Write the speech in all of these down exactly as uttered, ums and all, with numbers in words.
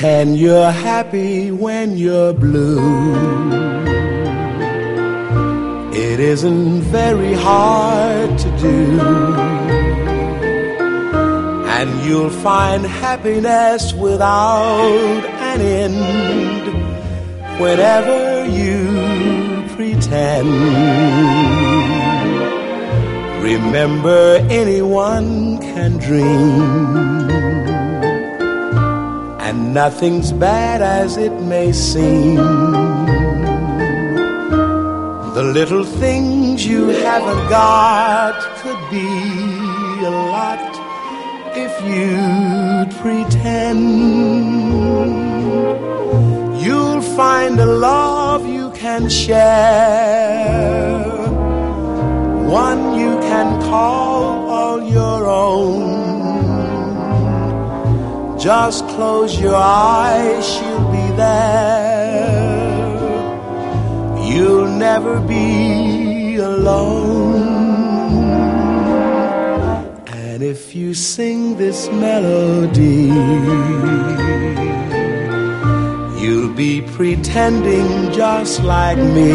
Pretend you're happy when you're blue. It isn't very hard to do, and you'll find happiness without an end whenever you pretend. Remember, anyone can dream, and nothing's bad as it may seem. The little things you haven't got could be a lot if you'd pretend. You'll find a love you can share, one you can call all your own. Just close your eyes, she'll be there. You'll never be alone. And if you sing this melody, you'll be pretending just like me.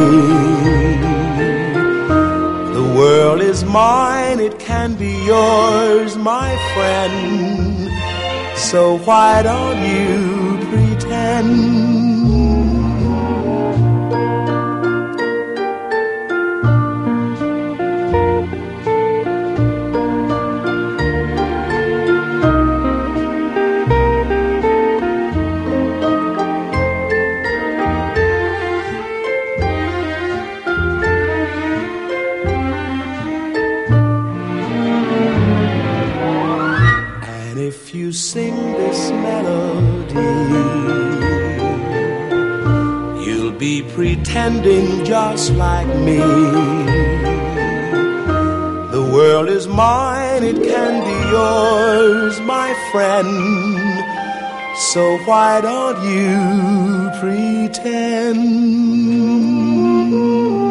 The world is mine, it can be yours, my friend. So why don't you pretend? If you sing this melody, you'll be pretending just like me. The world is mine, it can be yours, my friend. So why don't you pretend?